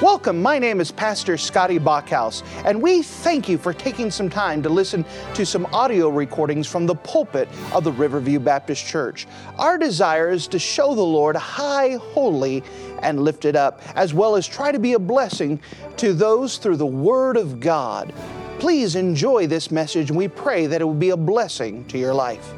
Welcome, my name is Pastor Scotty Bachhaus, and we thank you for taking some time to listen to some audio recordings from the pulpit of the Riverview Baptist Church. Our desire is to show the Lord high, holy, and lifted up, as well as try to be a blessing to those through the Word of God. Please enjoy this message, and we pray that it will be a blessing to your life.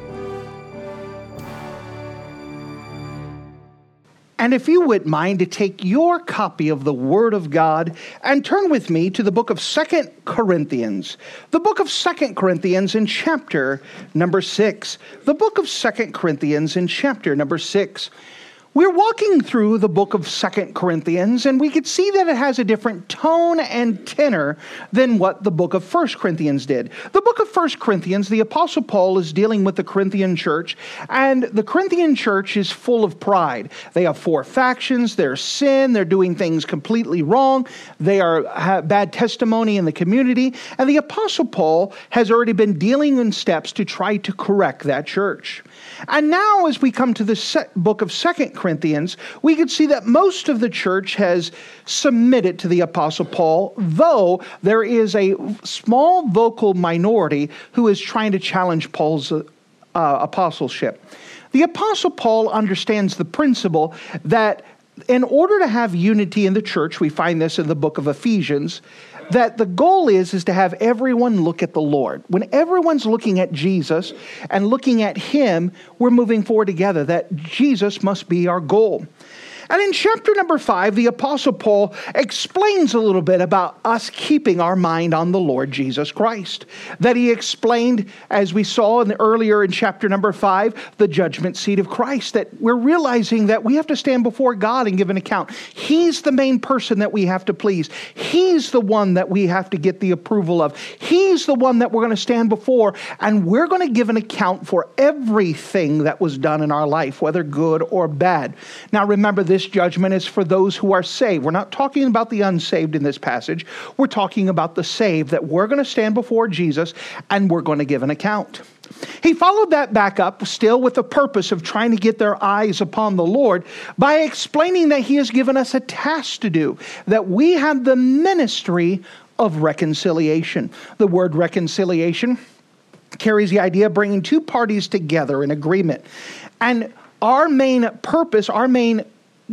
And if you wouldn't mind to take your copy of the Word of God and turn with me to the book of 2 Corinthians. The book of 2 Corinthians in chapter number 6. The book of 2 Corinthians in chapter number 6. We're walking through the book of 2 Corinthians, and we could see that it has a different tone and tenor than what the book of 1 Corinthians did. The book of 1 Corinthians, the Apostle Paul is dealing with the Corinthian church, and the Corinthian church is full of pride. They have 4 factions, there's sin, they're doing things completely wrong, they have bad testimony in the community, and the Apostle Paul has already been dealing in steps to try to correct that church. And now as we come to the book of 2 Corinthians, we can see that most of the church has submitted to the Apostle Paul, though there is a small vocal minority who is trying to challenge Paul's apostleship. The Apostle Paul understands the principle that in order to have unity in the church, we find this in the book of Ephesians, that the goal is to have everyone look at the Lord. When everyone's looking at Jesus and looking at Him, we're moving forward together, that Jesus must be our goal. And in chapter number 5, the Apostle Paul explains a little bit about us keeping our mind on the Lord Jesus Christ. That he explained, as we saw earlier in chapter number 5, the judgment seat of Christ. That we're realizing that we have to stand before God and give an account. He's the main person that we have to please. He's the one that we have to get the approval of. He's the one that we're going to stand before, and we're going to give an account for everything that was done in our life, whether good or bad. Now remember, this judgment is for those who are saved. We're not talking about the unsaved in this passage. We're talking about the saved, that we're going to stand before Jesus and we're going to give an account. He followed that back up, still with the purpose of trying to get their eyes upon the Lord, by explaining that He has given us a task to do, that we have the ministry of reconciliation. The word reconciliation carries the idea of bringing 2 parties together in agreement. And our main purpose, our main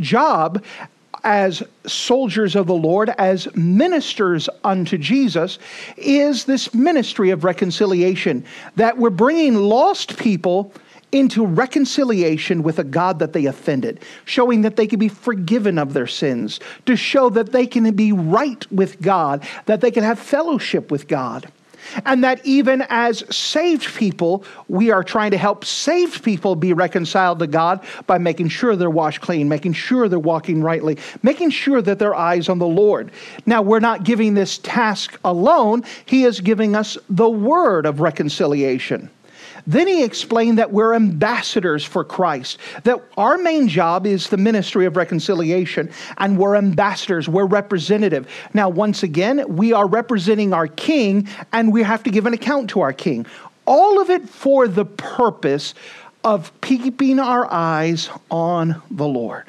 job as soldiers of the Lord, as ministers unto Jesus, is this ministry of reconciliation, that we're bringing lost people into reconciliation with a God that they offended, showing that they can be forgiven of their sins, to show that they can be right with God, that they can have fellowship with God. And that even as saved people, we are trying to help saved people be reconciled to God by making sure they're washed clean, making sure they're walking rightly, making sure that their eyes on the Lord. Now, we're not giving this task alone. He is giving us the word of reconciliation. Then he explained that we're ambassadors for Christ, that our main job is the ministry of reconciliation, and we're ambassadors, we're representative. Now, once again, we are representing our King, and we have to give an account to our King. All of it for the purpose of keeping our eyes on the Lord.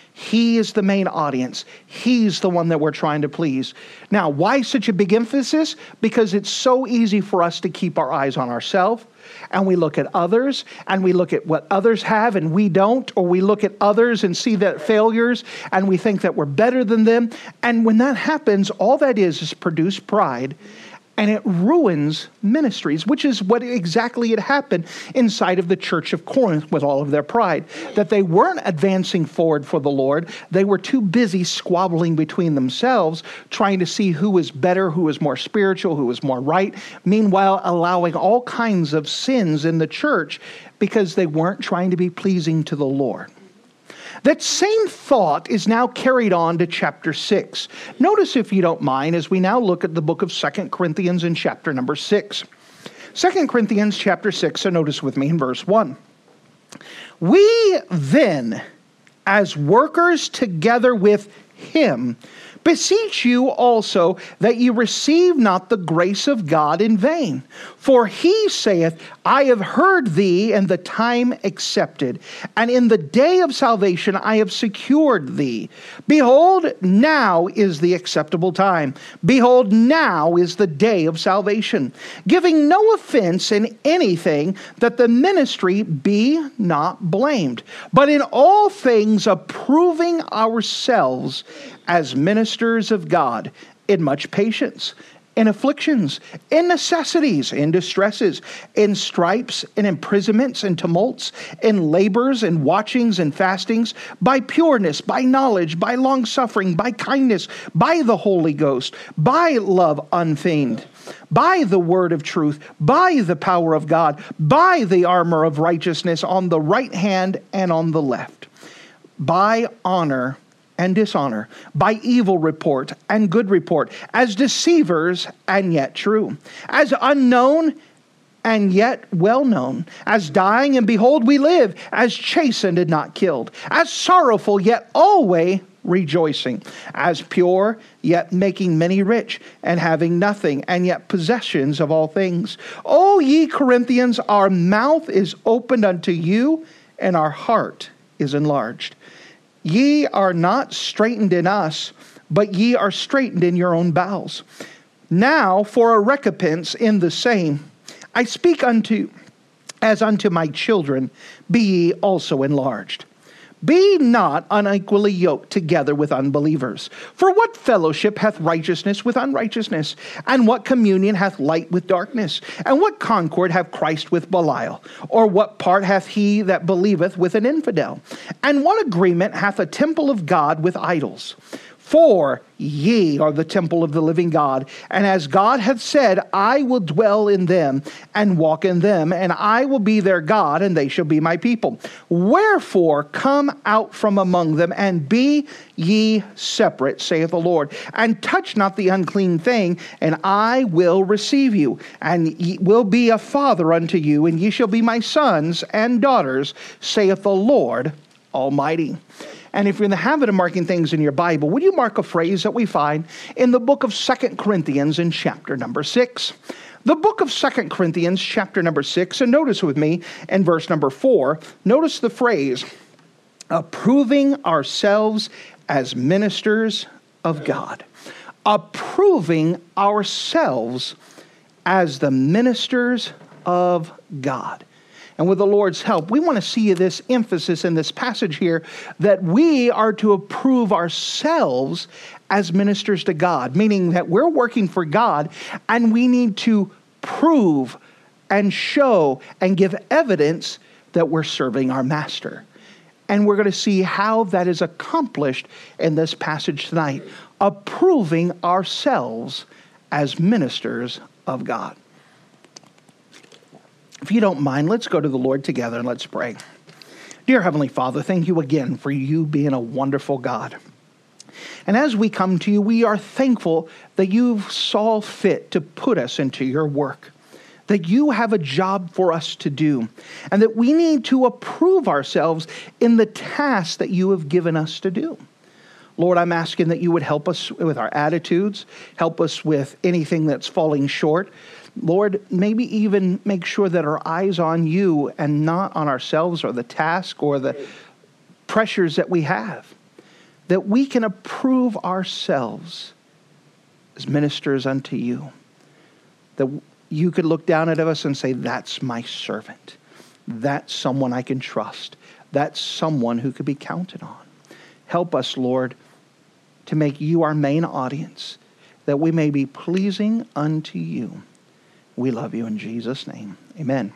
He is the main audience. He's the one that we're trying to please. Now, why such a big emphasis? Because it's so easy for us to keep our eyes on ourselves, and we look at others, and we look at what others have and we don't, or we look at others and see their failures, and we think that we're better than them. And when that happens, all that is produce pride, and it ruins ministries, which is what exactly had happened inside of the church of Corinth with all of their pride. That they weren't advancing forward for the Lord. They were too busy squabbling between themselves, trying to see who was better, who was more spiritual, who was more right. Meanwhile, allowing all kinds of sins in the church because they weren't trying to be pleasing to the Lord. That same thought is now carried on to chapter 6. Notice, if you don't mind, as we now look at the book of 2 Corinthians in chapter number 6. 2 Corinthians chapter 6, so notice with me in verse 1. We then, as workers together with Him, Beseech you also that ye receive not the grace of God in vain. For he saith, I have heard thee in the time accepted, and in the day of salvation I have secured thee. Behold, now is the acceptable time. Behold, now is the day of salvation. Giving no offense in anything, that the ministry be not blamed, but in all things approving ourselves as ministers of God, in much patience, in afflictions, in necessities, in distresses, in stripes, in imprisonments, in tumults, in labors, in watchings, and fastings, by pureness, by knowledge, by longsuffering, by kindness, by the Holy Ghost, by love unfeigned, by the word of truth, by the power of God, by the armor of righteousness on the right hand and on the left, by honor and dishonor, by evil report and good report, as deceivers and yet true, as unknown and yet well known, as dying and behold we live, as chastened and not killed, as sorrowful yet always rejoicing, as pure yet making many rich, and having nothing and yet possessions of all things. O ye Corinthians, our mouth is opened unto you, and our heart is enlarged. Ye are not straitened in us, but ye are straitened in your own bowels. Now for a recompense in the same, I speak as unto my children, be ye also enlarged. Be not unequally yoked together with unbelievers. For what fellowship hath righteousness with unrighteousness? And what communion hath light with darkness? And what concord hath Christ with Belial? Or what part hath he that believeth with an infidel? And what agreement hath a temple of God with idols? For ye are the temple of the living God, and as God hath said, I will dwell in them and walk in them, and I will be their God, and they shall be my people. Wherefore come out from among them, and be ye separate, saith the Lord, and touch not the unclean thing, and I will receive you, and ye will be a father unto you, and ye shall be my sons and daughters, saith the Lord Almighty. And if you're in the habit of marking things in your Bible, would you mark a phrase that we find in the book of 2 Corinthians in chapter number 6? The book of 2 Corinthians, chapter number 6, and notice with me in verse number 4, notice the phrase, approving ourselves as ministers of God. Approving ourselves as the ministers of God. And with the Lord's help, we want to see this emphasis in this passage here that we are to approve ourselves as ministers to God, meaning that we're working for God and we need to prove and show and give evidence that we're serving our master. And we're going to see how that is accomplished in this passage tonight, approving ourselves as ministers of God. If you don't mind, let's go to the Lord together and let's pray. Dear Heavenly Father, thank you again for you being a wonderful God. And as we come to you, we are thankful that you saw fit to put us into your work, that you have a job for us to do, and that we need to approve ourselves in the task that you have given us to do. Lord, I'm asking that you would help us with our attitudes, help us with anything that's falling short. Lord, maybe even make sure that our eyes on you and not on ourselves or the task or the pressures that we have, that we can approve ourselves as ministers unto you, that you could look down at us and say, that's my servant. That's someone I can trust. That's someone who could be counted on. Help us, Lord, to make you our main audience, that we may be pleasing unto you. We love you in Jesus' name. Amen.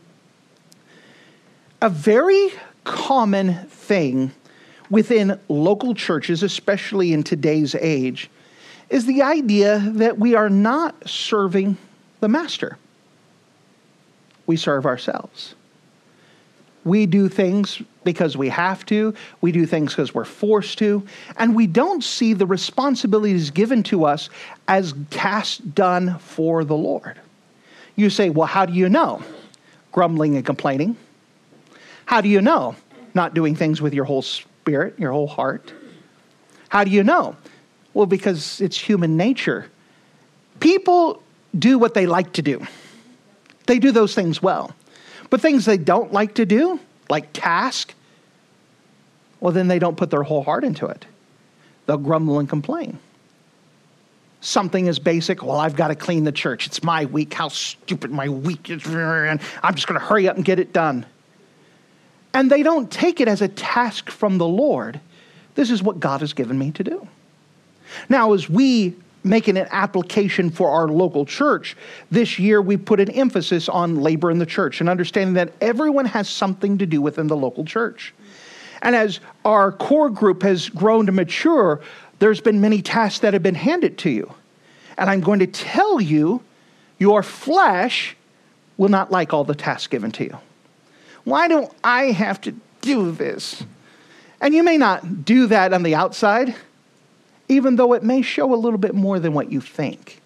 A very common thing within local churches, especially in today's age, is the idea that we are not serving the master. We serve ourselves. We do things because we have to. We do things because we're forced to. And we don't see the responsibilities given to us as tasks done for the Lord. You say, well, how do you know? Grumbling and complaining. How do you know? Not doing things with your whole spirit, your whole heart. How do you know? Well, because it's human nature. People do what they like to do. They do those things well. But things they don't like to do, like task, well, then they don't put their whole heart into it. They'll grumble and complain. Something as basic, well, I've got to clean the church. It's my week. How stupid my week is. And I'm just going to hurry up and get it done. And they don't take it as a task from the Lord. This is what God has given me to do. Now, as we making an application for our local church, this year we put an emphasis on labor in the church and understanding that everyone has something to do within the local church. And as our core group has grown to mature, there's been many tasks that have been handed to you. And I'm going to tell you, your flesh will not like all the tasks given to you. Why don't I have to do this? And you may not do that on the outside, even though it may show a little bit more than what you think.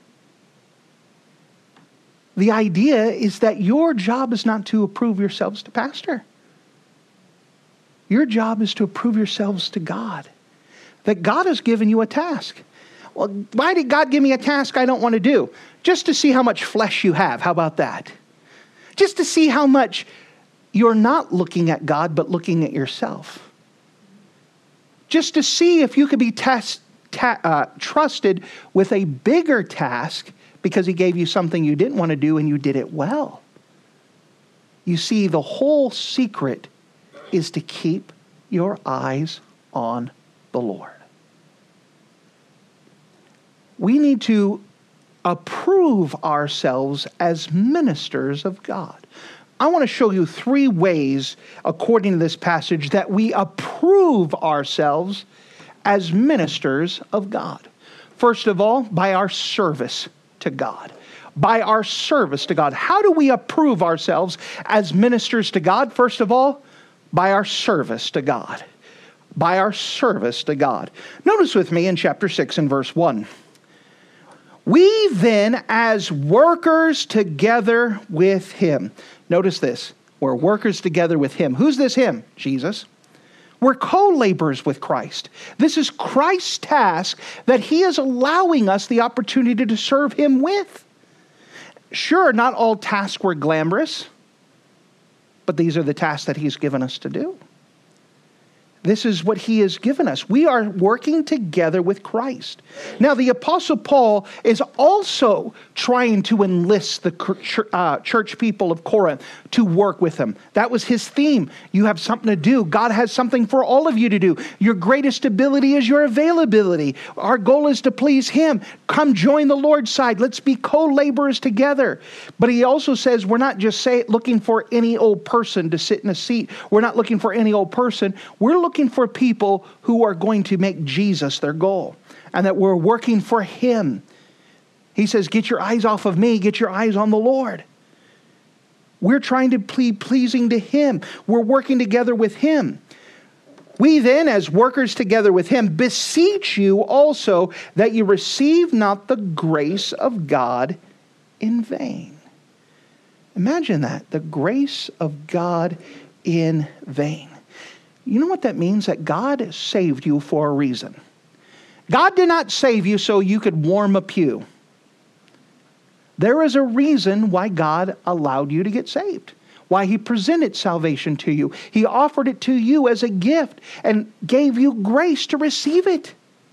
The idea is that your job is not to approve yourselves to pastor. Your job is to approve yourselves to God. That God has given you a task. Well, why did God give me a task I don't want to do? Just to see how much flesh you have. How about that? Just to see how much you're not looking at God, but looking at yourself. Just to see if you could be trusted with a bigger task because he gave you something you didn't want to do and you did it well. You see, the whole secret is to keep your eyes on the Lord. We need to approve ourselves as ministers of God. I want to show you 3 ways, according to this passage, that we approve ourselves as ministers of God. First of all, by our service to God. By our service to God. How do we approve ourselves as ministers to God? First of all, by our service to God. By our service to God. Notice with me in chapter 6 and verse 1. We then, as workers together with him. Notice this. We're workers together with him. Who's this him? Jesus. We're co-laborers with Christ. This is Christ's task that he is allowing us the opportunity to serve him with. Sure, not all tasks were glamorous, but these are the tasks that he's given us to do. This is what he has given us. We are working together with Christ. Now, the Apostle Paul is also trying to enlist the church people of Corinth to work with him. That was his theme. You have something to do. God has something for all of you to do. Your greatest ability is your availability. Our goal is to please him. Come join the Lord's side. Let's be co-laborers together. But he also says we're not just looking for any old person to sit in a seat. We're not looking for any old person. We're looking for people who are going to make Jesus their goal and that we're working for him. He says, get your eyes off of me, get your eyes on the Lord. We're trying to be pleasing to him. We're working together with him. We then, as workers together with him, beseech you also that you receive not the grace of God in vain. Imagine that, the grace of God in vain. You know what that means? That God saved you for a reason. God did not save you so you could warm a pew. There is a reason why God allowed you to get saved. Why he presented salvation to you. He offered it to you as a gift and gave you grace to receive it.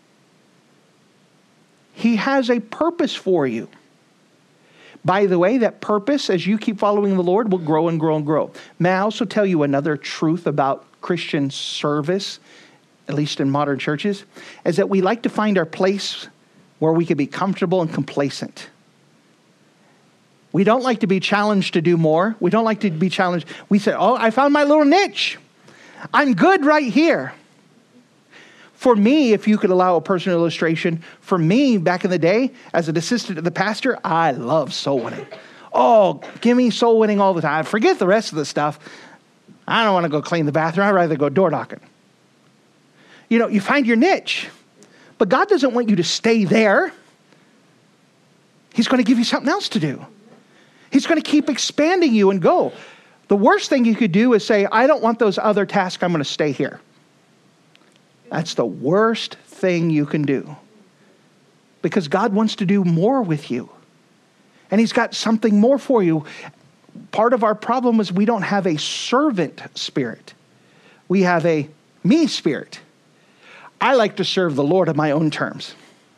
He has a purpose for you. By the way, that purpose, as you keep following the Lord, will grow and grow and grow. May I also tell you another truth about Christian service, at least in modern churches, is that we like to find our place where we can be comfortable and complacent. We don't like to be challenged to do more. We don't like to be challenged. We say, oh, I found my little niche. I'm good right here. For me, if you could allow a personal illustration, for me, back in the day, as an assistant to the pastor, I love soul winning. Oh, give me soul winning all the time. Forget the rest of the stuff. I don't want to go clean the bathroom. I'd rather go door knocking. You know, you find your niche. But God doesn't want you to stay there. He's going to give you something else to do. He's going to keep expanding you and go. The worst thing you could do is say, I don't want those other tasks. I'm going to stay here. That's the worst thing you can do. because God wants to do more with you. And He's got something more for you. Part of our problem is we don't have a servant spirit. We have a me spirit. I like to serve the Lord on my own terms.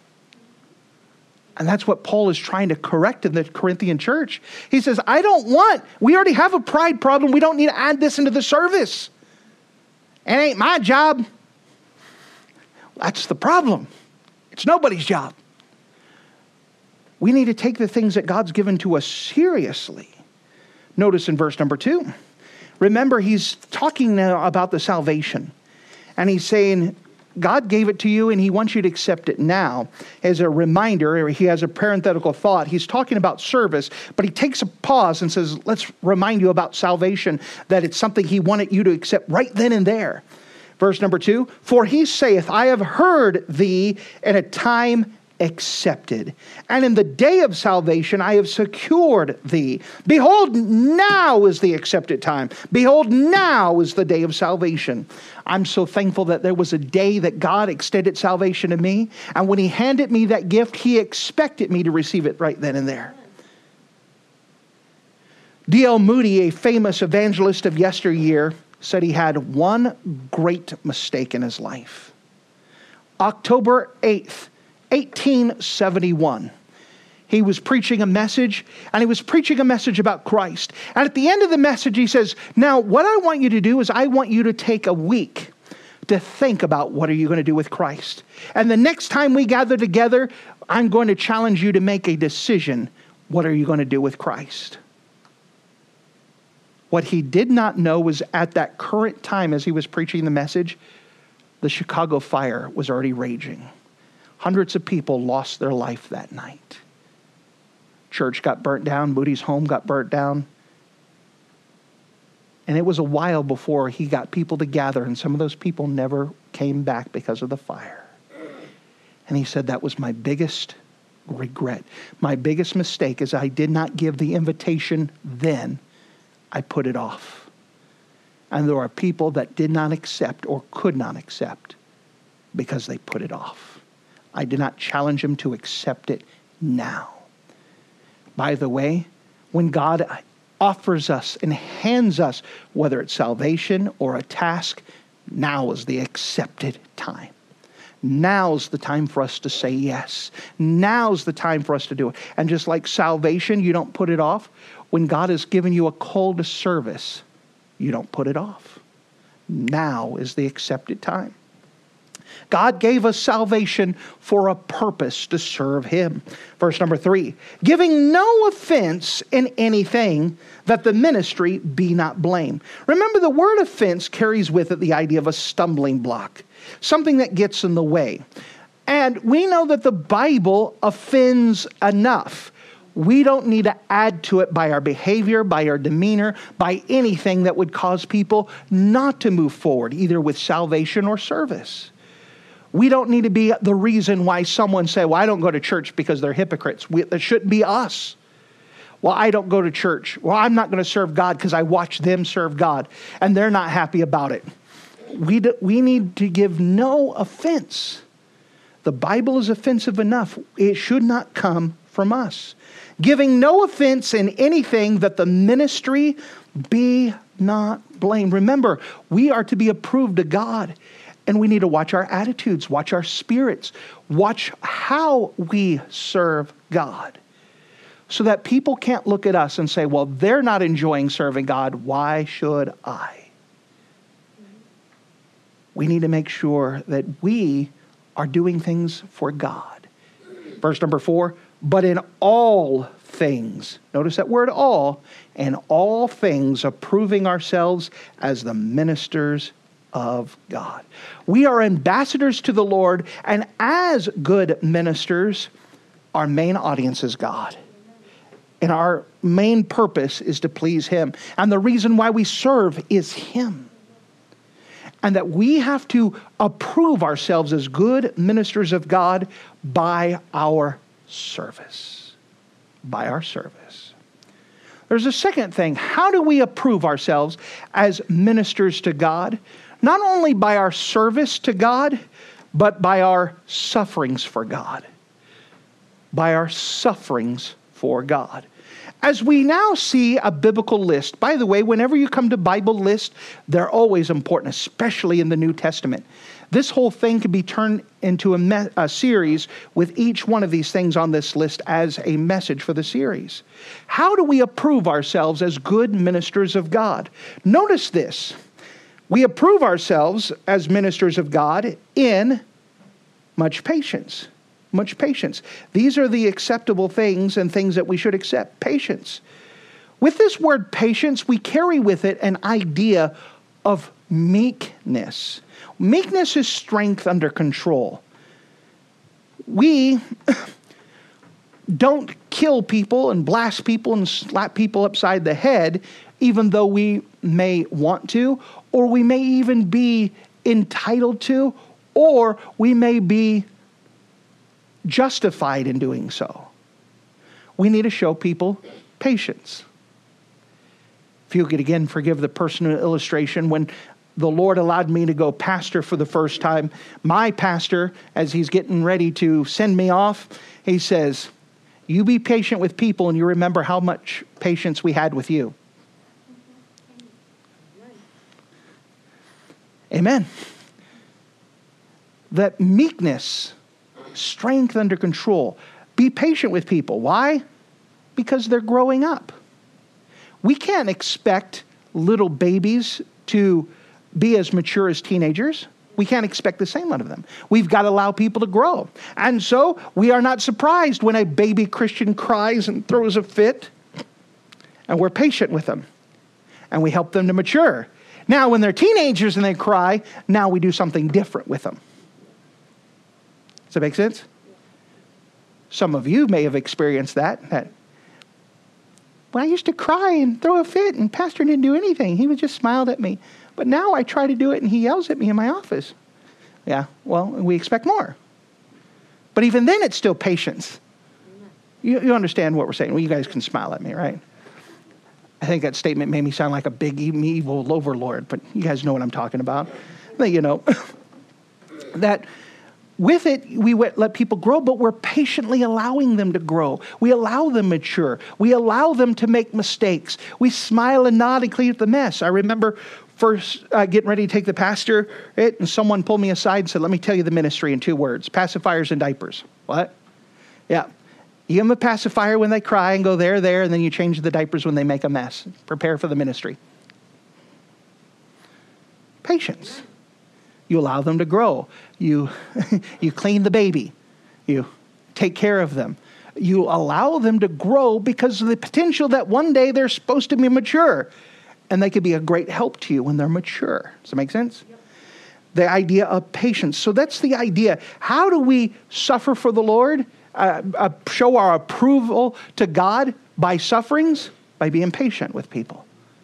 And that's what Paul is trying to correct in the Corinthian church. He says, we already have a pride problem. We don't need to add this into the service. It ain't my job. That's the problem. It's nobody's job. We need to take the things that God's given to us seriously. Notice in verse number 2. Remember, he's talking now about the salvation. And he's saying, God gave it to you and He wants you to accept it now. As a reminder, he has a parenthetical thought. He's talking about service, but he takes a pause and says, let's remind you about salvation, that it's something He wanted you to accept right then and there. Verse number 2, for He saith, I have heard thee in a time accepted, and in the day of salvation I have secured thee. Behold, now is the accepted time. Behold, now is the day of salvation. I'm so thankful that there was a day that God extended salvation to me, and when He handed me that gift, He expected me to receive it right then and there. D.L. Moody, a famous evangelist of yesteryear, said he had one great mistake in his life. October 8th, 1871. He was preaching a message, and he was preaching a message about Christ. And at the end of the message, he says, now what I want you to do is I want you to take a week to think about what are you going to do with Christ. And the next time we gather together, I'm going to challenge you to make a decision. What are you going to do with Christ? What he did not know was at that current time as he was preaching the message, the Chicago fire was already raging. Hundreds of people lost their life that night. Church got burnt down. Moody's home got burnt down. And it was a while before he got people to gather, and some of those people never came back because of the fire. And he said, that was my biggest regret. My biggest mistake is I did not give the invitation then. I put it off. And there are people that did not accept or could not accept because they put it off. I did not challenge them to accept it now. By the way, when God offers us and hands us, whether it's salvation or a task, now is the accepted time. Now's the time for us to say yes. Now's the time for us to do it. And just like salvation, you don't put it off. When God has given you a call to service, you don't put it off. Now is the accepted time. God gave us salvation for a purpose, to serve Him. Verse number 3, giving no offense in anything, that the ministry be not blamed. Remember, the word offense carries with it the idea of a stumbling block, something that gets in the way. And we know that the Bible offends enough. We don't need to add to it by our behavior, by our demeanor, by anything that would cause people not to move forward, either with salvation or service. We don't need to be the reason why someone say, well, I don't go to church because they're hypocrites. That shouldn't be us. Well, I don't go to church. Well, I'm not going to serve God because I watch them serve God and they're not happy about it. We need to give no offense. The Bible is offensive enough. It should not come from us. Giving no offense in anything, that the ministry be not blamed. Remember, we are to be approved to God. And we need to watch our attitudes, watch our spirits, watch how we serve God. So that people can't look at us and say, well, they're not enjoying serving God. Why should I? We need to make sure that we are doing things for God. Verse number 4, but in all things, notice that word all, in all things approving ourselves as the ministers of God. We are ambassadors to the Lord, and as good ministers, our main audience is God. And our main purpose is to please Him. And the reason why we serve is Him. And that we have to approve ourselves as good ministers of God by our service. By our service. There's a second thing. How do we approve ourselves as ministers to God? Not only by our service to God, but by our sufferings for God. by our sufferings for God. As we now see a biblical list, by the way, whenever you come to Bible lists, they're always important, especially in the New Testament. This whole thing can be turned into a series with each one of these things on this list as a message for the series. How do we approve ourselves as good ministers of God? Notice this. We approve ourselves as ministers of God in much patience. Much patience. These are the acceptable things and things that we should accept. Patience. With this word patience, we carry with it an idea of meekness. Meekness is strength under control. We don't kill people and blast people and slap people upside the head, even though we may want to, or we may even be entitled to, or we may be justified in doing so. We need to show people patience. If you could again forgive the personal illustration, when the Lord allowed me to go pastor for the first time, my pastor, as he's getting ready to send me off, he says, "You be patient with people and you remember how much patience we had with you." Amen. That meekness, strength under control. Be patient with people. Why? Because they're growing up. We can't expect little babies to be as mature as teenagers. We can't expect the same out of them. We've got to allow people to grow. And so we are not surprised when a baby Christian cries and throws a fit. And we're patient with them. And we help them to mature. Now, when they're teenagers and they cry, now we do something different with them. Does that make sense? Some of you may have experienced that. Well, I used to cry and throw a fit and pastor didn't do anything. He would just smiled at me. But now I try to do it and he yells at me in my office. Yeah, well, we expect more. But even then it's still patience. You understand what we're saying. Well, you guys can smile at me, right? I think that statement made me sound like a big evil overlord, but you guys know what I'm talking about. You know, that with it, we let people grow, but we're patiently allowing them to grow. We allow them mature. We allow them to make mistakes. We smile and nod and clean up the mess. I remember first getting ready to take the pastorate, and someone pulled me aside and said, "Let me tell you the ministry in 2 words, pacifiers and diapers." What? Yeah. You give them a pacifier when they cry and go there, and then you change the diapers when they make a mess. Prepare for the ministry. Patience. You allow them to grow. You clean the baby. You take care of them. You allow them to grow because of the potential that one day they're supposed to be mature. And they could be a great help to you when they're mature. Does that make sense? Yep. The idea of patience. So that's the idea. How do we suffer for the Lord? Show our approval to God by sufferings? By being patient with people.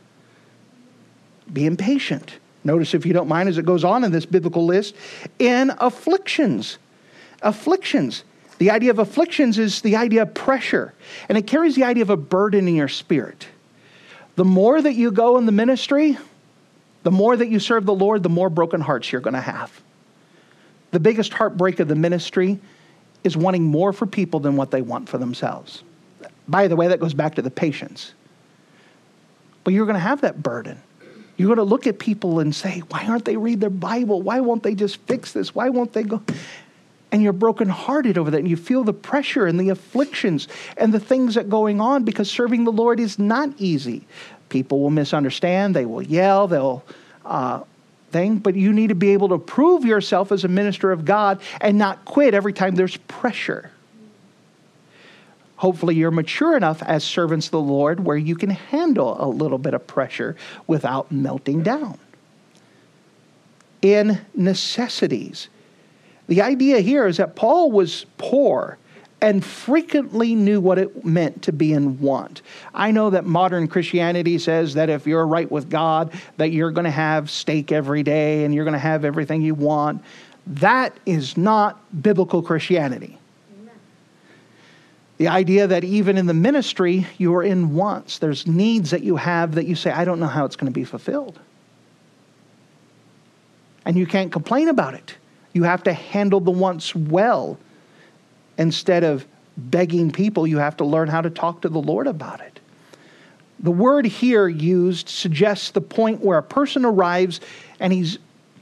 Being patient. Notice, if you don't mind, as it goes on in this biblical list, in afflictions. Afflictions. The idea of afflictions is the idea of pressure. And it carries the idea of a burden in your spirit. The more that you go in the ministry, the more that you serve the Lord, the more broken hearts you're going to have. The biggest heartbreak of the ministry is wanting more for people than what they want for themselves. By the way, that goes back to the patience. But you're going to have that burden. You're going to look at people and say, "Why aren't they read their Bible? Why won't they just fix this? Why won't they go?" And you're brokenhearted over that. And you feel the pressure and the afflictions and the things that are going on, because serving the Lord is not easy. People will misunderstand. They will yell. They'll but you need to be able to prove yourself as a minister of God and not quit every time there's pressure. Hopefully you're mature enough as servants of the Lord where you can handle a little bit of pressure without melting down. In necessities. The idea here is that Paul was poor and frequently knew what it meant to be in want. I know that modern Christianity says that if you're right with God, that you're going to have steak every day and you're going to have everything you want. That is not biblical Christianity. Amen. The idea that even in the ministry, you are in wants. There's needs that you have that you say, "I don't know how it's going to be fulfilled." And you can't complain about it. You have to handle the wants well, instead of begging people, you have to learn how to talk to the Lord about it. The word here used suggests the point where a person arrives and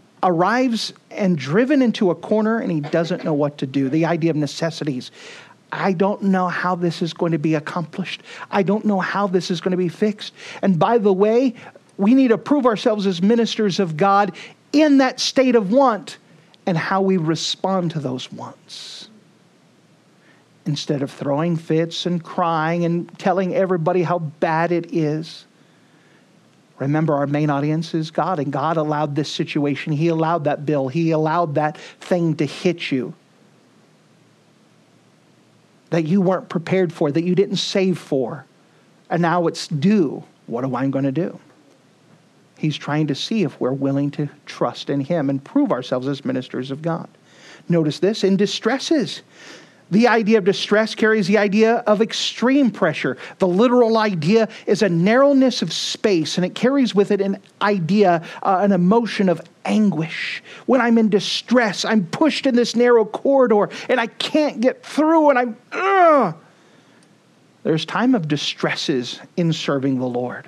driven into a corner and he doesn't know what to do. The idea of necessities. I don't know how this is going to be accomplished. I don't know how this is going to be fixed. And by the way, we need to prove ourselves as ministers of God in that state of want and how we respond to those wants. Instead of throwing fits and crying and telling everybody how bad it is. Remember, our main audience is God, and God allowed this situation. He allowed that bill. He allowed that thing to hit you that you weren't prepared for, that you didn't save for, and now it's due. What am I going to do? He's trying to see if we're willing to trust in Him and prove ourselves as ministers of God. Notice this, in distresses. The idea of distress carries the idea of extreme pressure. The literal idea is a narrowness of space, and it carries with it an idea, an emotion of anguish. When I'm in distress, I'm pushed in this narrow corridor, and I can't get through, and There's time of distresses in serving the Lord.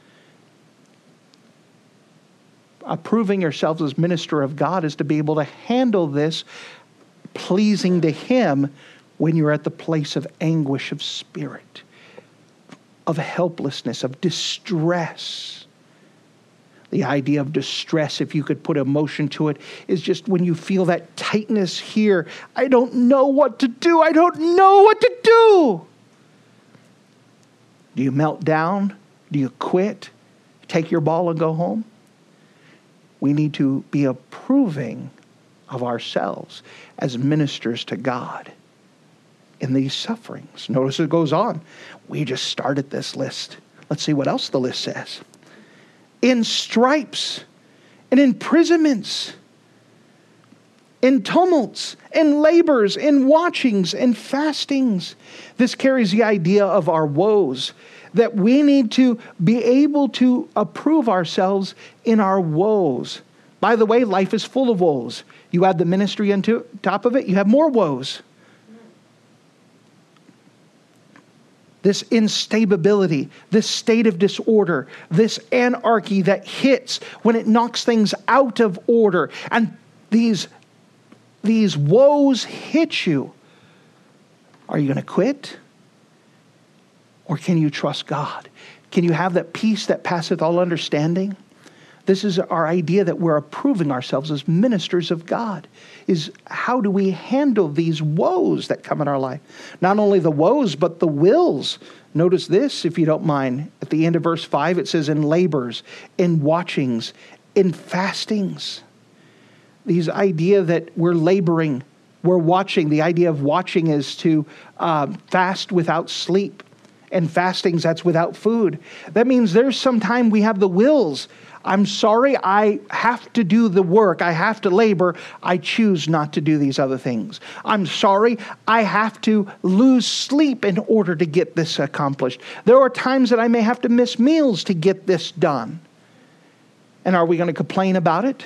Approving yourselves as minister of God is to be able to handle this pleasing to Him when you're at the place of anguish of spirit, of helplessness, of distress. The idea of distress, if you could put emotion to it, is just when you feel that tightness here. I don't know what to do. I don't know what to do. Do you melt down? Do you quit? Take your ball and go home? We need to be approving of ourselves as ministers to God in these sufferings. Notice it goes on. We just started this list. Let's see what else the list says. In stripes, in imprisonments, in tumults, in labors, in watchings, in fastings. This carries the idea of our woes, that we need to be able to approve ourselves in our woes. By the way, life is full of woes. You add the ministry on top of it, you have more woes. This instability, this state of disorder, this anarchy that hits when it knocks things out of order. And these woes hit you. Are you going to quit? Or can you trust God? Can you have that peace that passeth all understanding? This is our idea that we're approving ourselves as ministers of God, is how do we handle these woes that come in our life? Not only the woes, but the wills. Notice this, if you don't mind. At the end of verse 5, it says, in labors, in watchings, in fastings. These idea that we're laboring, we're watching. The idea of watching is to fast without sleep. And fastings, that's without food. That means there's some time we have the wills. I'm sorry, I have to do the work. I have to labor. I choose not to do these other things. I'm sorry, I have to lose sleep in order to get this accomplished. There are times that I may have to miss meals to get this done. And are we going to complain about it?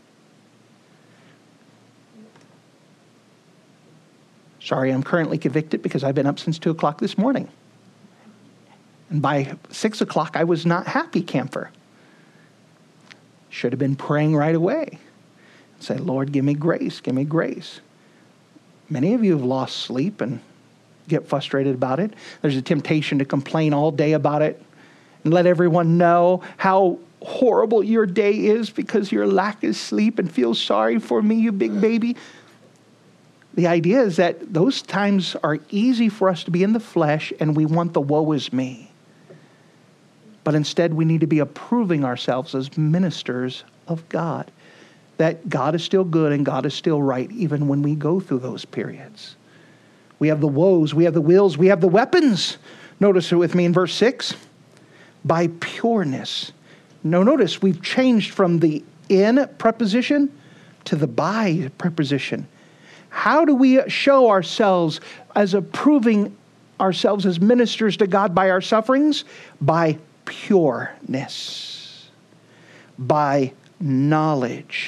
Sorry, I'm currently convicted because I've been up since 2 o'clock this morning. And by 6 o'clock, I was not happy camper. Should have been praying right away. Say, Lord, give me grace, give me grace. Many of you have lost sleep and get frustrated about it. There's a temptation to complain all day about it and let everyone know how horrible your day is because your lack of sleep and feel sorry for me, you big baby. The idea is that those times are easy for us to be in the flesh and we want the woe is me. But instead, we need to be approving ourselves as ministers of God. That God is still good and God is still right, even when we go through those periods. We have the woes, we have the wills, we have the weapons. Notice it with me in verse 6. By pureness. Now notice, we've changed from the in preposition to the by preposition. How do we show ourselves as approving ourselves as ministers to God by our sufferings? By pureness, by knowledge,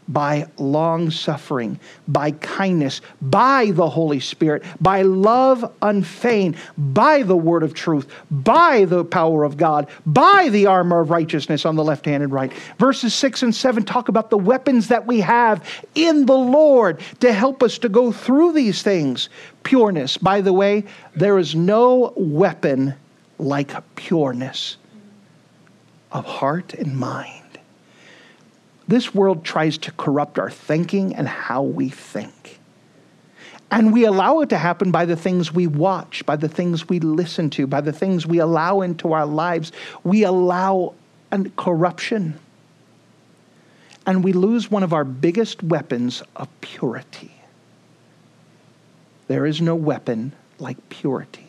by long suffering, by kindness, by the Holy Spirit, by love unfeigned, by the word of truth, by the power of God, by the armor of righteousness on the left hand and right. Verses 6 and 7 talk about the weapons that we have in the Lord to help us to go through these things. Pureness. By the way, there is no weapon like pureness of heart and mind. This world tries to corrupt our thinking and how we think. And we allow it to happen by the things we watch, by the things we listen to, by the things we allow into our lives. We allow corruption. And we lose one of our biggest weapons of purity. There is no weapon like purity.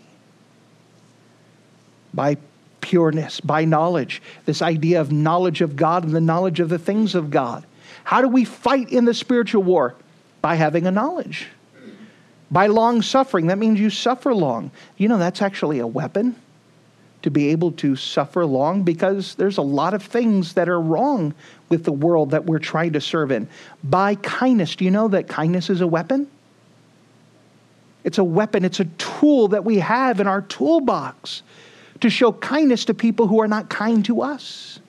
By pureness, by knowledge, this idea of knowledge of God and the knowledge of the things of God. How do we fight in the spiritual war? By having a knowledge. By long suffering, that means you suffer long. You know, that's actually a weapon, to be able to suffer long, because there's a lot of things that are wrong with the world that we're trying to serve in. By kindness, do you know that kindness is a weapon? It's a weapon, it's a tool that we have in our toolbox to show kindness to people who are not kind to us.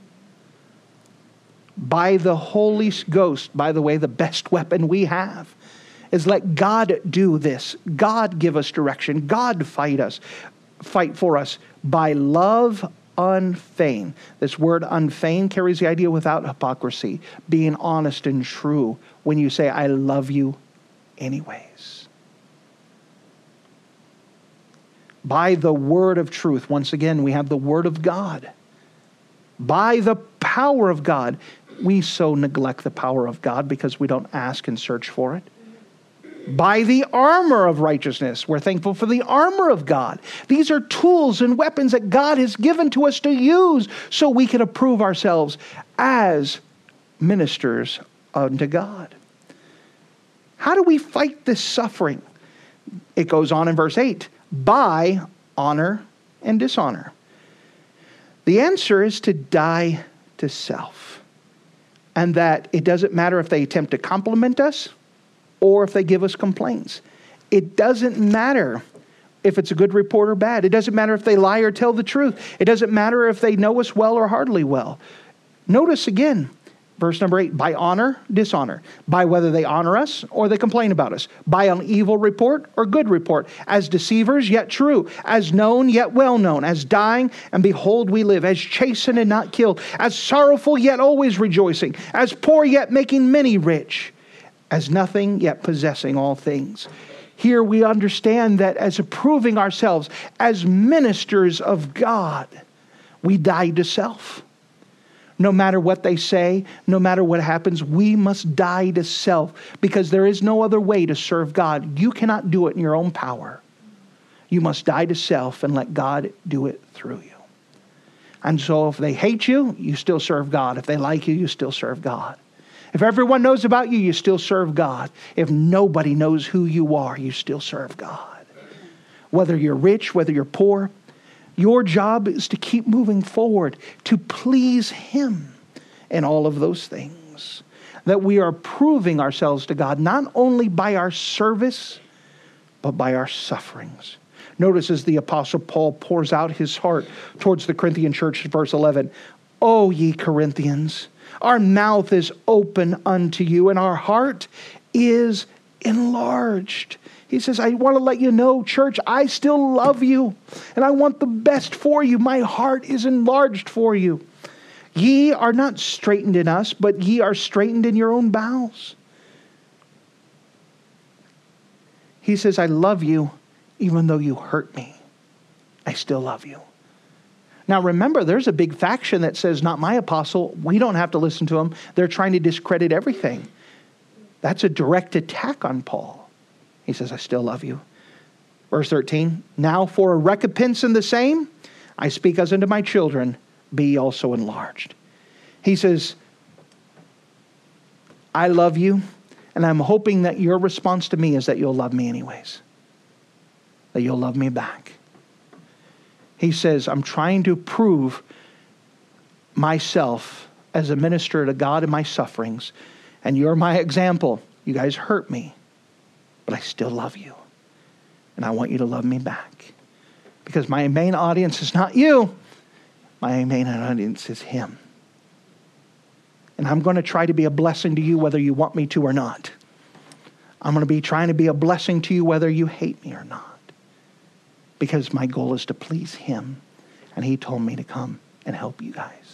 By the Holy Ghost, by the way, the best weapon we have is let God do this. God give us direction. God fight for us by love unfeigned. This word unfeigned carries the idea without hypocrisy, being honest and true when you say, I love you anyways. By the word of truth. Once again, we have the word of God. By the power of God. We so neglect the power of God because we don't ask and search for it. By the armor of righteousness. We're thankful for the armor of God. These are tools and weapons that God has given to us to use so we can approve ourselves as ministers unto God. How do we fight this suffering? It goes on in verse 8. By honor and dishonor. The answer is to die to self. And that it doesn't matter if they attempt to compliment us or if they give us complaints. It doesn't matter if it's a good report or bad. It doesn't matter if they lie or tell the truth. It doesn't matter if they know us well or hardly well. Notice again, verse number 8, by honor, dishonor. By whether they honor us or they complain about us. By an evil report or good report. As deceivers, yet true. As known, yet well known. As dying, and behold we live. As chastened and not killed. As sorrowful, yet always rejoicing. As poor, yet making many rich. As nothing, yet possessing all things. Here we understand that as approving ourselves as ministers of God, we die to self. No matter what they say, no matter what happens, we must die to self because there is no other way to serve God. You cannot do it in your own power. You must die to self and let God do it through you. And so if they hate you, you still serve God. If they like you, you still serve God. If everyone knows about you, you still serve God. If nobody knows who you are, you still serve God. Whether you're rich, whether you're poor, your job is to keep moving forward, to please Him in all of those things. That we are proving ourselves to God, not only by our service, but by our sufferings. Notice as the Apostle Paul pours out his heart towards the Corinthian church in verse 11, O ye Corinthians, our mouth is open unto you, and our heart is enlarged. He says, I want to let you know, church, I still love you, and I want the best for you. My heart is enlarged for you. Ye are not straitened in us, but ye are straitened in your own bowels. He says, I love you, even though you hurt me. I still love you. Now remember, there's a big faction that says, not my apostle. We don't have to listen to them. They're trying to discredit everything. That's a direct attack on Paul. He says, I still love you. Verse 13, now for a recompense in the same, I speak as unto my children, be also enlarged. He says, I love you, and I'm hoping that your response to me is that you'll love me anyways. That you'll love me back. He says, I'm trying to prove myself as a minister to God in my sufferings. And you're my example. You guys hurt me, but I still love you. And I want you to love me back. Because my main audience is not you. My main audience is him. And I'm going to try to be a blessing to you whether you want me to or not. I'm going to be trying to be a blessing to you whether you hate me or not. Because my goal is to please him. And he told me to come and help you guys.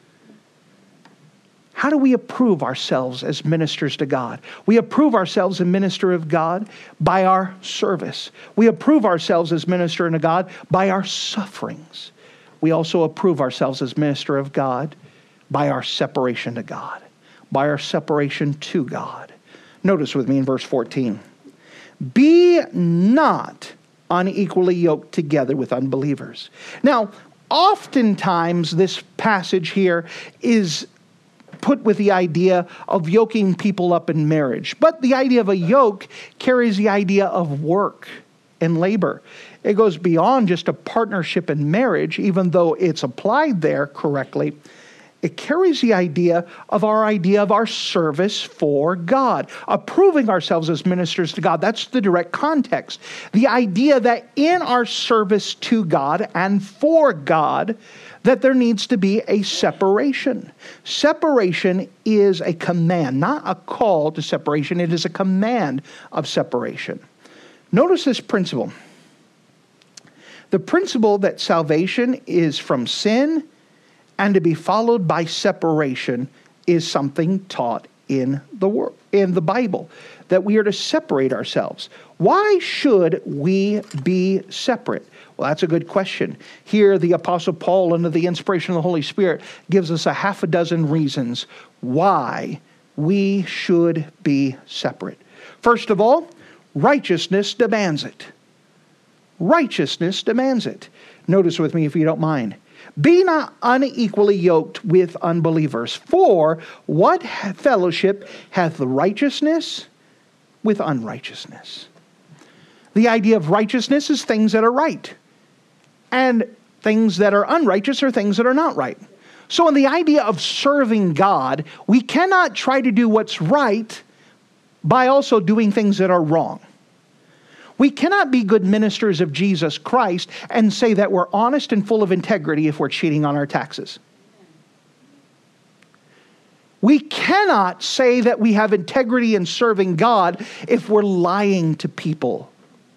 How do we approve ourselves as ministers to God? We approve ourselves as minister of God by our service. We approve ourselves as minister to God by our sufferings. We also approve ourselves as minister of God by our separation to God, by our separation to God. Notice with me in verse 14. Be not unequally yoked together with unbelievers. Now, oftentimes this passage here is put with the idea of yoking people up in marriage. But the idea of a yoke carries the idea of work and labor. It goes beyond just a partnership in marriage, even though it's applied there correctly. It carries the idea of our service for God, approving ourselves as ministers to God. That's the direct context. The idea that in our service to God and for God, that there needs to be a separation. Separation is a command, not a call to separation. It is a command of separation. Notice this principle. The principle that salvation is from sin and to be followed by separation is something taught in the Bible, that we are to separate ourselves. Why should we be separate? Well, that's a good question. Here, the Apostle Paul, under the inspiration of the Holy Spirit, gives us a half a dozen reasons why we should be separate. First of all, righteousness demands it. Righteousness demands it. Notice with me, if you don't mind. Be not unequally yoked with unbelievers. For what fellowship hath the righteousness with unrighteousness? The idea of righteousness is things that are right. And things that are unrighteous are things that are not right. So in the idea of serving God, we cannot try to do what's right by also doing things that are wrong. We cannot be good ministers of Jesus Christ and say that we're honest and full of integrity if we're cheating on our taxes. We cannot say that we have integrity in serving God if we're lying to people.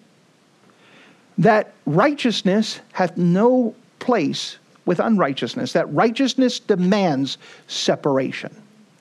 That righteousness hath no place with unrighteousness. That righteousness demands separation.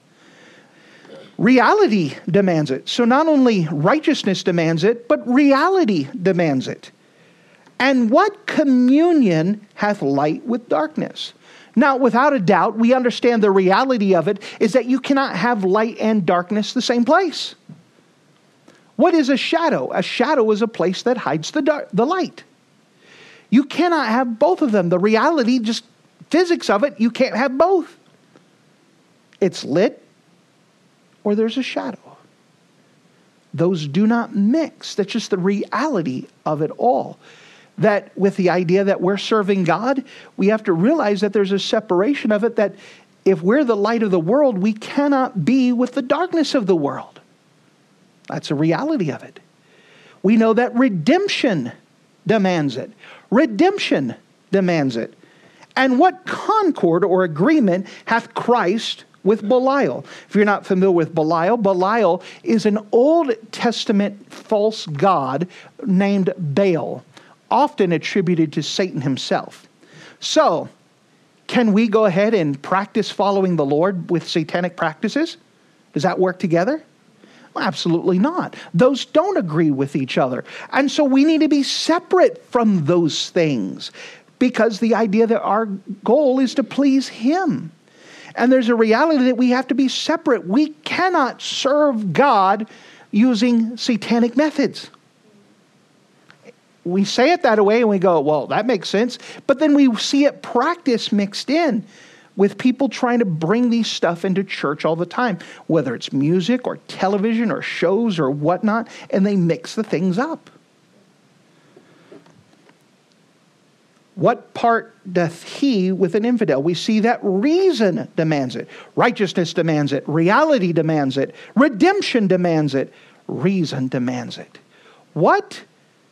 Reality demands it. So not only righteousness demands it, but reality demands it. And what communion hath light with darkness? Now, without a doubt, we understand the reality of it is that you cannot have light and darkness the same place. What is a shadow? A shadow is a place that hides the light. You cannot have both of them. The reality, just physics of it, you can't have both. It's lit or there's a shadow. Those do not mix. That's just the reality of it all. That with the idea that we're serving God, we have to realize that there's a separation of it, that if we're the light of the world, we cannot be with the darkness of the world. That's a reality of it. We know that redemption demands it. Redemption demands it. And what concord or agreement hath Christ with Belial? If you're not familiar with Belial, Belial is an Old Testament false god named Baal, often attributed to Satan himself. So, can we go ahead and practice following the Lord with satanic practices? Does that work together? Well, absolutely not. Those don't agree with each other. And so we need to be separate from those things, because the idea that our goal is to please Him. And there's a reality that we have to be separate. We cannot serve God using satanic methods. We say it that way and we go, well, that makes sense. But then we see it practice mixed in with people trying to bring these stuff into church all the time, whether it's music or television or shows or whatnot, and they mix the things up. What part doth he with an infidel? We see that reason demands it. Righteousness demands it. Reality demands it. Redemption demands it. Reason demands it. What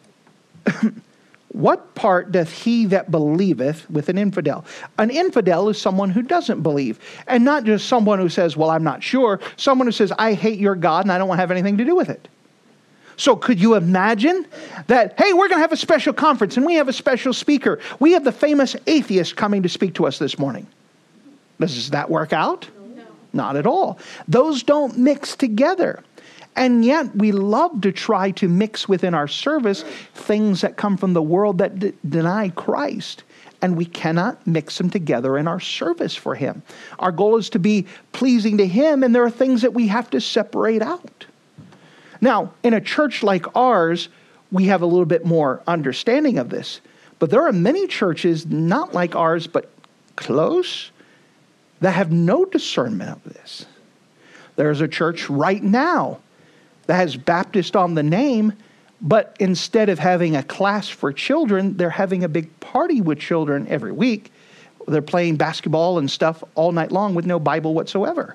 part doth he that believeth with an infidel? An infidel is someone who doesn't believe. And not just someone who says, well, I'm not sure. Someone who says, I hate your God and I don't want to have anything to do with it. So could you imagine that, hey, we're going to have a special conference and we have a special speaker. We have the famous atheist coming to speak to us this morning. Does that work out? No. Not at all. Those don't mix together. And yet we love to try to mix within our service things that come from the world that deny Christ. And we cannot mix them together in our service for Him. Our goal is to be pleasing to Him, and there are things that we have to separate out. Now, in a church like ours, we have a little bit more understanding of this. But there are many churches, not like ours, but close, that have no discernment of this. There's a church right now that has Baptist on the name, but instead of having a class for children, they're having a big party with children every week. They're playing basketball and stuff all night long with no Bible whatsoever.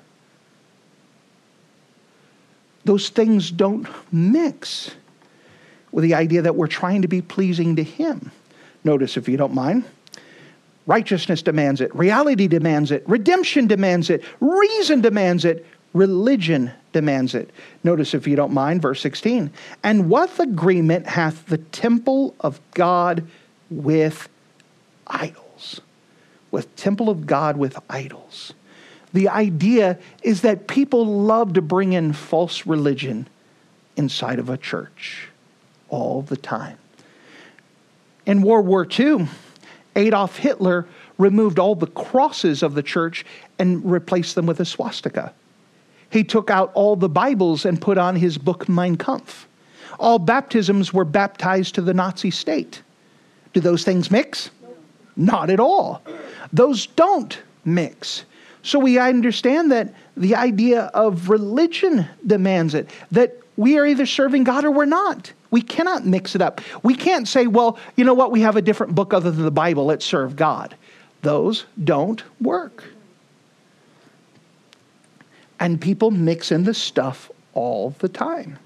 Those things don't mix with the idea that we're trying to be pleasing to Him. Notice, if you don't mind, righteousness demands it, reality demands it, redemption demands it, reason demands it, religion demands it. Notice, if you don't mind, verse 16. And what agreement hath the temple of God with idols? With temple of God with idols. The idea is that people love to bring in false religion inside of a church all the time. In World War II, Adolf Hitler removed all the crosses of the church and replaced them with a swastika. He took out all the Bibles and put on his book Mein Kampf. All baptisms were baptized to the Nazi state. Do those things mix? Not at all. Those don't mix. So we understand that the idea of religion demands it, that we are either serving God or we're not. We cannot mix it up. We can't say, well, you know what, we have a different book other than the Bible, let's serve God. Those don't work. And people mix in this stuff all the time.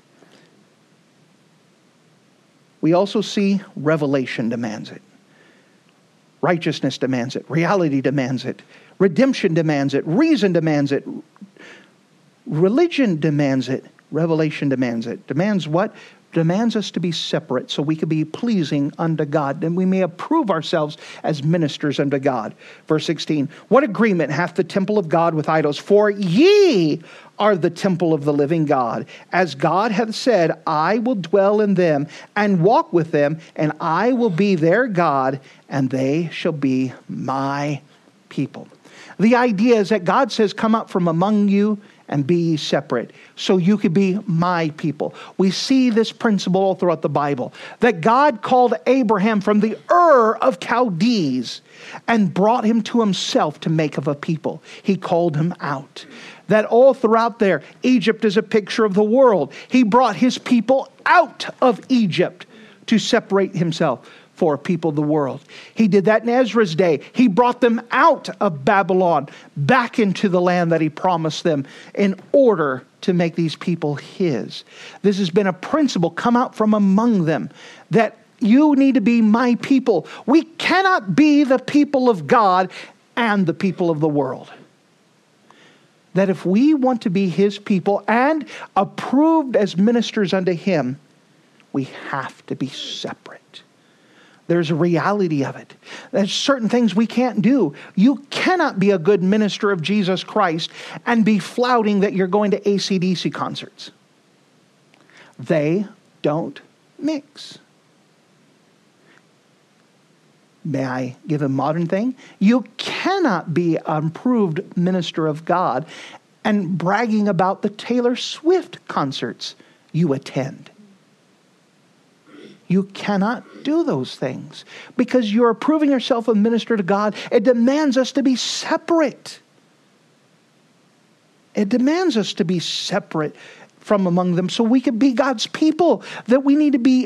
We also see revelation demands it. Righteousness demands it. Reality demands it. Redemption demands it. Reason demands it. Religion demands it. Revelation demands it. Demands what? Demands us to be separate so we can be pleasing unto God, and we may approve ourselves as ministers unto God. Verse 16, what agreement hath the temple of God with idols? For ye are the temple of the living God. As God hath said, I will dwell in them and walk with them, and I will be their God, and they shall be my people. The idea is that God says, come up from among you and be ye separate, so you could be my people. We see this principle all throughout the Bible, that God called Abraham from the Ur of Chaldees and brought him to himself to make of a people. He called him out. That all throughout there, Egypt is a picture of the world. He brought his people out of Egypt to separate himself for people of the world. He did that in Ezra's day. He brought them out of Babylon back into the land that he promised them in order to make these people his. This has been a principle come out from among them, that you need to be my people. We cannot be the people of God and the people of the world. That if we want to be his people and approved as ministers unto him, we have to be separate. There's a reality of it. There's certain things we can't do. You cannot be a good minister of Jesus Christ and be flouting that you're going to AC/DC concerts. They don't mix. May I give a modern thing? You cannot be an approved minister of God and bragging about the Taylor Swift concerts you attend. You cannot do those things because you're approving yourself a minister to God. It demands us to be separate. It demands us to be separate from among them so we can be God's people. That we need to be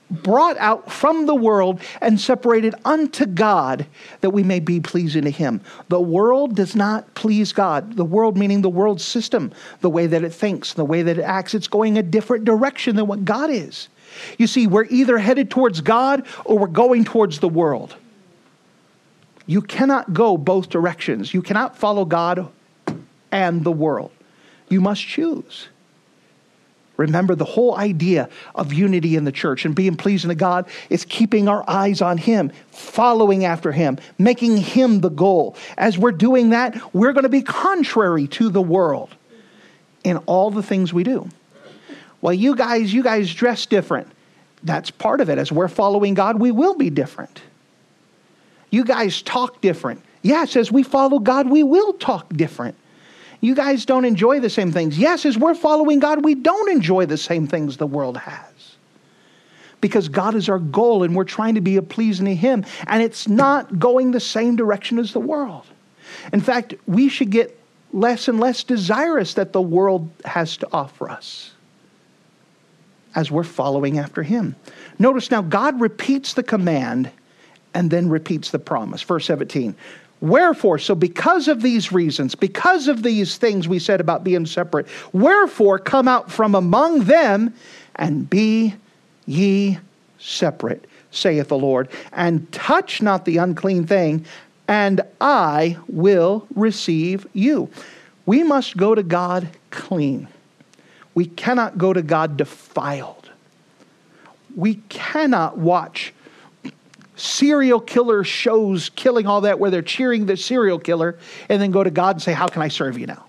brought out from the world and separated unto God, that we may be pleasing to him. The world does not please God. The world meaning the world system, the way that it thinks, the way that it acts. It's going a different direction than what God is. You see, we're either headed towards God or we're going towards the world. You cannot go both directions. You cannot follow God and the world. You must choose. Remember, the whole idea of unity in the church and being pleasing to God is keeping our eyes on him, following after him, making him the goal. As we're doing that, we're going to be contrary to the world in all the things we do. Well, you guys dress different. That's part of it. As we're following God, we will be different. You guys talk different. Yes, as we follow God, we will talk different. You guys don't enjoy the same things. Yes, as we're following God, we don't enjoy the same things the world has. Because God is our goal and we're trying to be pleasing to him. And it's not going the same direction as the world. In fact, we should get less and less desirous that the world has to offer us as we're following after him. Notice now, God repeats the command and then repeats the promise. Verse 17. Wherefore, so because of these reasons, because of these things we said about being separate, wherefore come out from among them and be ye separate, saith the Lord, and touch not the unclean thing, and I will receive you. We must go to God clean. We cannot go to God defiled. We cannot watch serial killer shows killing all that where they're cheering the serial killer and then go to God and say, how can I serve you now?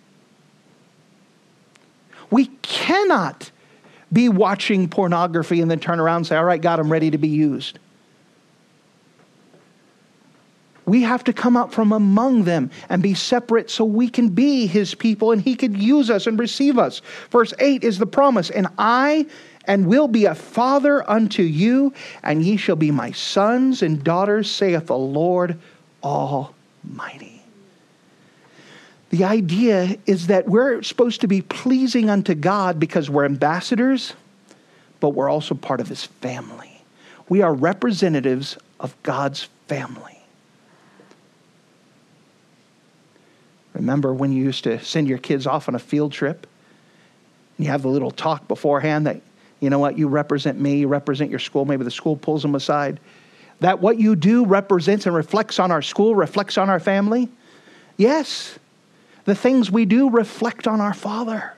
We cannot be watching pornography and then turn around and say, all right, God, I'm ready to be used. We have to come out from among them and be separate so we can be his people and he can use us and receive us. Verse 8 is the promise. And will be a father unto you, and ye shall be my sons and daughters, saith the Lord Almighty. The idea is that we're supposed to be pleasing unto God because we're ambassadors, but we're also part of his family. We are representatives of God's family. Remember when you used to send your kids off on a field trip? And you have the little talk beforehand that, you know what, you represent me, you represent your school. Maybe the school pulls them aside. That what you do represents and reflects on our school, reflects on our family. Yes, the things we do reflect on our Father.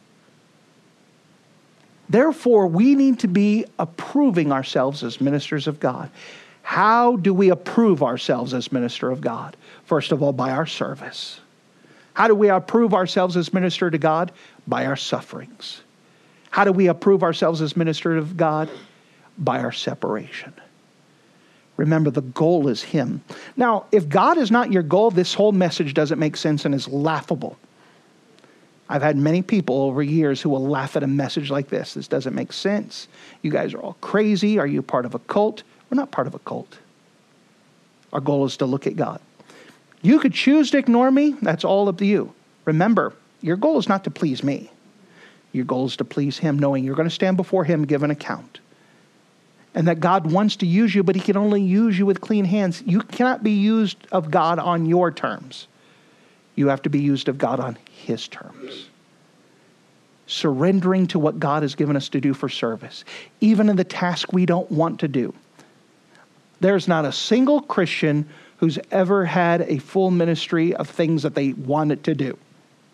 Therefore, we need to be approving ourselves as ministers of God. How do we approve ourselves as minister of God? First of all, by our service. How do we approve ourselves as minister to God? By our sufferings. How do we approve ourselves as minister of God? By our separation. Remember, the goal is him. Now, if God is not your goal, this whole message doesn't make sense and is laughable. I've had many people over years who will laugh at a message like this. This doesn't make sense. You guys are all crazy. Are you part of a cult? We're not part of a cult. Our goal is to look at God. You could choose to ignore me. That's all up to you. Remember, your goal is not to please me. Your goal is to please him, knowing you're going to stand before him, give an account. And that God wants to use you, but he can only use you with clean hands. You cannot be used of God on your terms. You have to be used of God on his terms. Surrendering to what God has given us to do for service, even in the task we don't want to do. There's not a single Christian who's ever had a full ministry of things that they wanted to do.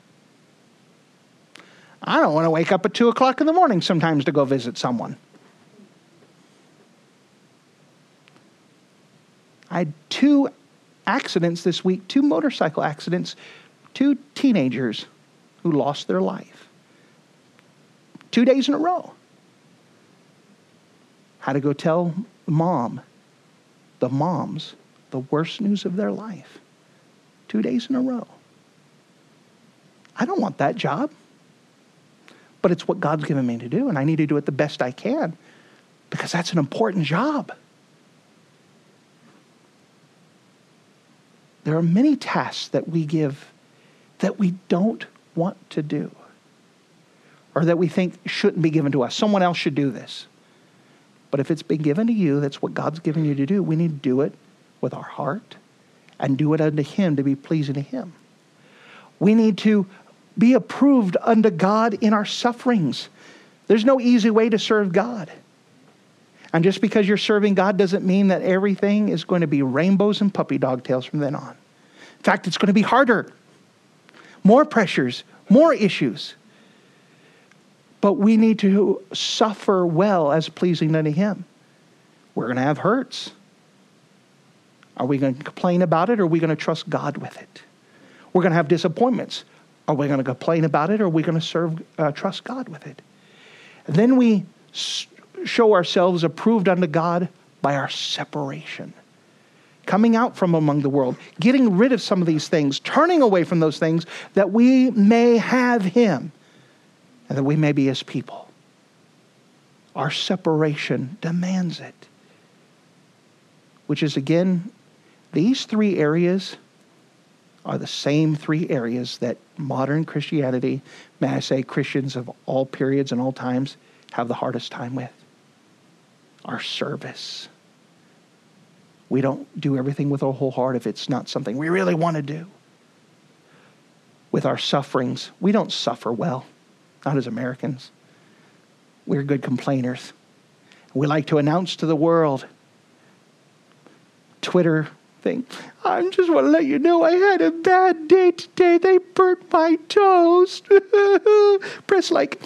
I don't want to wake up at 2 o'clock in the morning sometimes to go visit someone. I had 2 accidents this week, 2 motorcycle accidents, 2 teenagers who lost their life. 2 days in a row. Had to go tell the moms, the worst news of their life. 2 days in a row. I don't want that job. But it's what God's given me to do, and I need to do it the best I can because that's an important job. There are many tasks that we give that we don't want to do or that we think shouldn't be given to us. Someone else should do this. But But if it's been given to you, that's what God's given you to do, we need to do it with our heart and do it unto Him to be pleasing to Him. We need to be approved unto God in our sufferings. There's no easy way to serve God. And just because you're serving God doesn't mean that everything is going to be rainbows and puppy dog tails from then on. In fact, it's going to be harder. More pressures, more issues. But we need to suffer well as pleasing unto Him. We're going to have hurts. Are we going to complain about it, or are we going to trust God with it? We're going to have disappointments. Are we going to complain about it, or are we going to trust God with it? And then we show ourselves approved unto God by our separation. Coming out from among the world, getting rid of some of these things, turning away from those things that we may have Him and that we may be His people. Our separation demands it. Which is, again, these three areas are the same three areas that modern Christianity, may I say Christians of all periods and all times, have the hardest time with. Our service. We don't do everything with our whole heart if it's not something we really want to do. With our sufferings, we don't suffer well, not as Americans. We're good complainers. We like to announce to the world. Twitter thing. I just want to let you know I had a bad day today. They burnt my toast. Press like.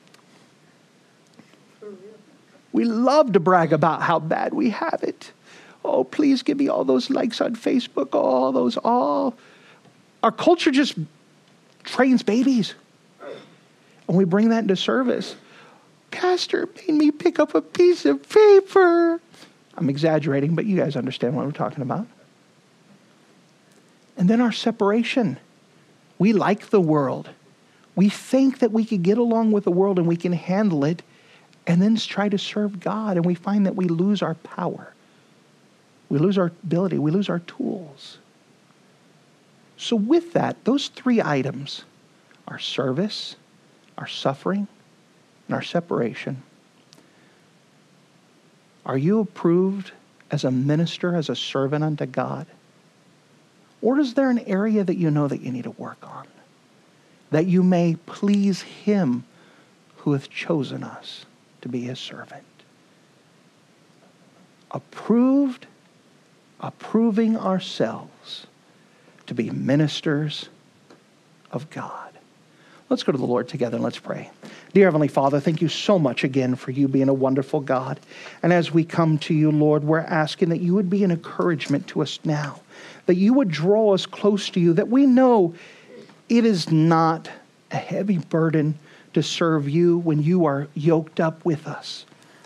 We love to brag about how bad we have it. Oh, please give me all those likes on Facebook. All. Our culture just trains babies. And we bring that into service. Pastor made me pick up a piece of paper. I'm exaggerating, but you guys understand what I'm talking about. And then our separation. We like the world. We think that we could get along with the world and we can handle it and then try to serve God. And we find that we lose our power. We lose our ability. We lose our tools. So with that, those three items, our service, our suffering, and our separation. Are you approved as a minister, as a servant unto God? Or is there an area that you know that you need to work on? That you may please Him who hath chosen us to be His servant. Approving ourselves to be ministers of God. Let's go to the Lord together and let's pray. Dear Heavenly Father, thank you so much again for you being a wonderful God. And as we come to you, Lord, we're asking that you would be an encouragement to us now, that you would draw us close to you, that we know it is not a heavy burden to serve you when you are yoked up with us.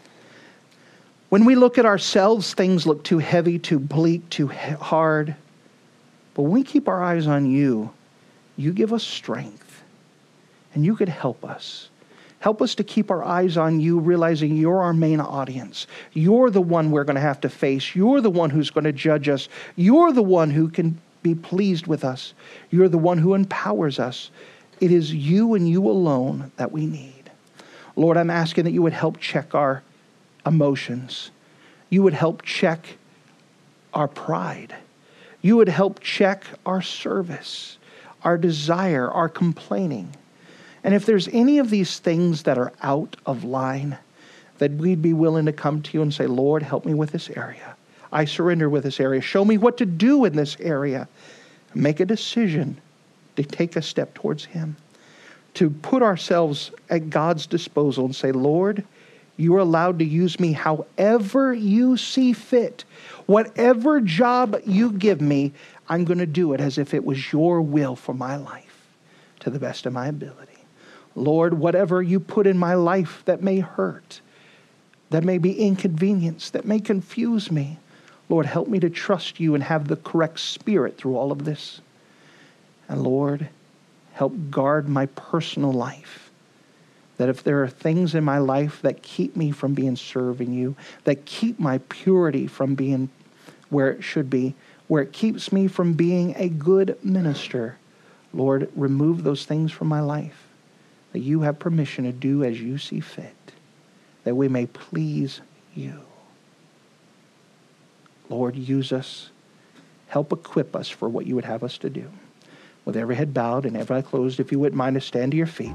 When we look at ourselves, things look too heavy, too bleak, too hard. But when we keep our eyes on you, you give us strength. And you could help us. Help us to keep our eyes on you, realizing you're our main audience. You're the one we're going to have to face. You're the one who's going to judge us. You're the one who can be pleased with us. You're the one who empowers us. It is you and you alone that we need. Lord, I'm asking that you would help check our emotions. You would help check our pride. You would help check our service, our desire, our complaining. And if there's any of these things that are out of line, that we'd be willing to come to you and say, Lord, help me with this area. I surrender with this area. Show me what to do in this area. Make a decision to take a step towards Him. To put ourselves at God's disposal and say, Lord, you are allowed to use me however you see fit. Whatever job you give me, I'm going to do it as if it was your will for my life to the best of my ability. Lord, whatever you put in my life that may hurt, that may be inconvenience, that may confuse me, Lord, help me to trust you and have the correct spirit through all of this. And Lord, help guard my personal life. That if there are things in my life that keep me from being serving you, that keep my purity from being where it should be, where it keeps me from being a good minister, Lord, remove those things from my life. That you have permission to do as you see fit. That we may please you. Lord, use us. Help equip us for what you would have us to do. With every head bowed and every eye closed, if you wouldn't mind to stand to your feet.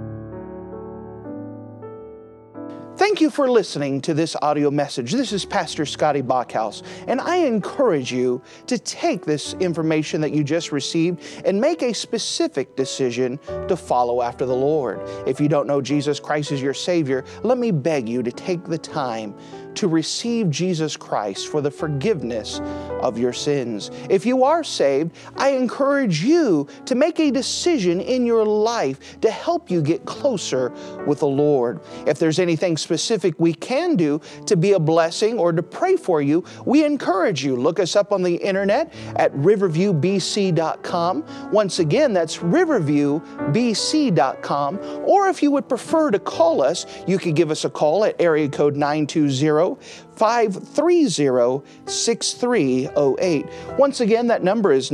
Thank you for listening to this audio message. This is Pastor Scotty Bachhaus, and I encourage you to take this information that you just received and make a specific decision to follow after the Lord. If you don't know Jesus Christ as your Savior, let me beg you to take the time to receive Jesus Christ for the forgiveness of your sins. If you are saved, I encourage you to make a decision in your life to help you get closer with the Lord. If there's anything specific we can do to be a blessing or to pray for you, we encourage you. Look us up on the internet at riverviewbc.com. Once again, that's riverviewbc.com. Or if you would prefer to call us, you could give us a call at area code 920-530-6308. Once again, that number is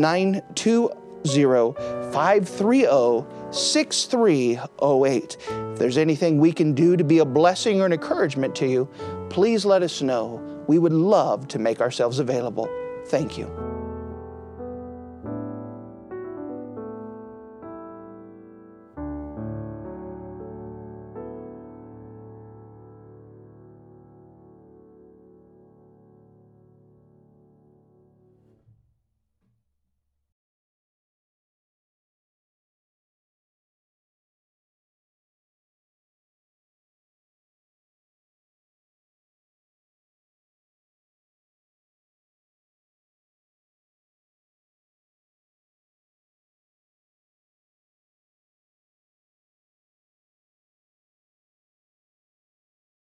920-530-6308. If there's anything we can do to be a blessing or an encouragement to you, please let us know. We would love to make ourselves available. Thank you.